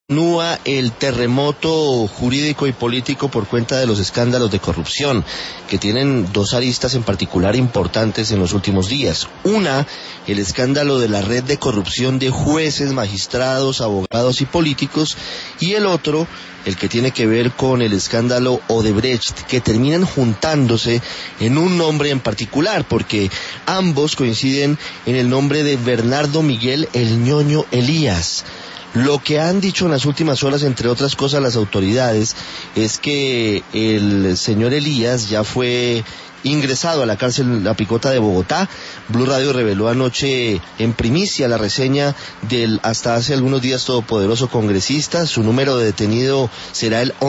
Continúa el terremoto jurídico y político por cuenta de los escándalos de corrupción, que tienen dos aristas en particular importantes en los últimos días. Una, el escándalo de la red de corrupción de jueces, magistrados, abogados y políticos, y el otro, el que tiene que ver con el escándalo Odebrecht, que terminan juntándose en un nombre en particular, porque ambos coinciden en el nombre de Bernardo Miguel el Ñoño Elías. Lo que han dicho en las últimas horas, entre otras cosas, las autoridades, es que el señor Elías ya fue ingresado a la cárcel La Picota de Bogotá. Blue Radio reveló anoche en primicia la reseña del hasta hace algunos días todopoderoso congresista. Su número de detenido será el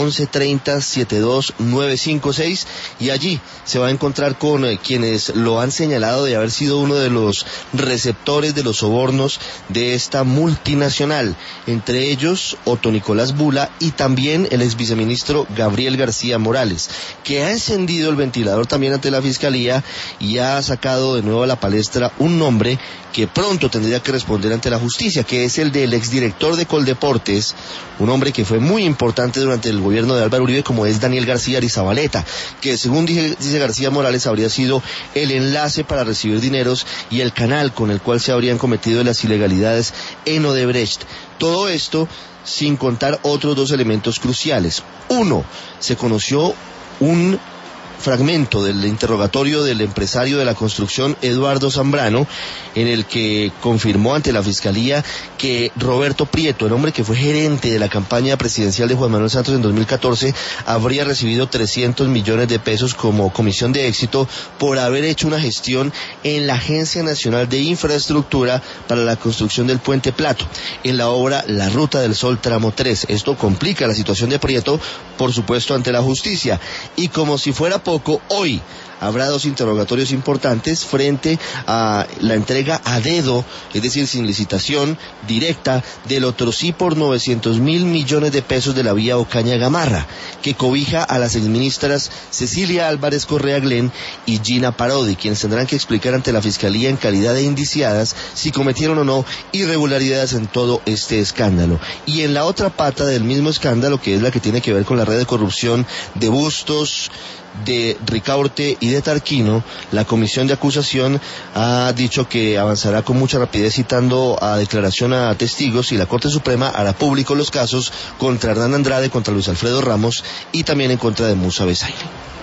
1130-72956 y allí se va a encontrar con quienes lo han señalado de haber sido uno de los receptores de los sobornos de esta multinacional, entre ellos Otto Nicolás Bula y también el exviceministro Gabriel García Morales, que ha encendido el ventilador también ante la Fiscalía y ha sacado de nuevo a la palestra un nombre que pronto tendría que responder ante la justicia, que es el del exdirector de Coldeportes, un hombre que fue muy importante durante el gobierno de Álvaro Uribe, como es Daniel García Arizabaleta, que según dice García Morales habría sido el enlace para recibir dineros y el canal con el cual se habrían cometido las ilegalidades en Odebrecht. Todo esto sin contar otros dos elementos cruciales. Uno, se conoció un fragmento del interrogatorio del empresario de la construcción Eduardo Zambrano, en el que confirmó ante la Fiscalía que Roberto Prieto, el hombre que fue gerente de la campaña presidencial de Juan Manuel Santos en 2014, habría recibido 300 millones de pesos como comisión de éxito por haber hecho una gestión en la Agencia Nacional de Infraestructura para la construcción del Puente Plato, en la obra La Ruta del Sol Tramo 3. Esto complica la situación de Prieto, por supuesto, ante la justicia. Y como si fuera poco, hoy habrá dos interrogatorios importantes frente a la entrega a dedo, es decir, sin licitación directa, del Otrosí por 900.000 millones de pesos de la vía Ocaña Gamarra, que cobija a las exministras Cecilia Álvarez Correa Glen y Gina Parodi, quienes tendrán que explicar ante la Fiscalía en calidad de indiciadas si cometieron o no irregularidades en todo este escándalo. Y en la otra pata del mismo escándalo, que es la que tiene que ver con la red de corrupción de Bustos, de Ricaurte y de Tarquino, la comisión de acusación ha dicho que avanzará con mucha rapidez citando a declaración a testigos, y la Corte Suprema hará público los casos contra Hernán Andrade, contra Luis Alfredo Ramos y también en contra de Musa Besaile.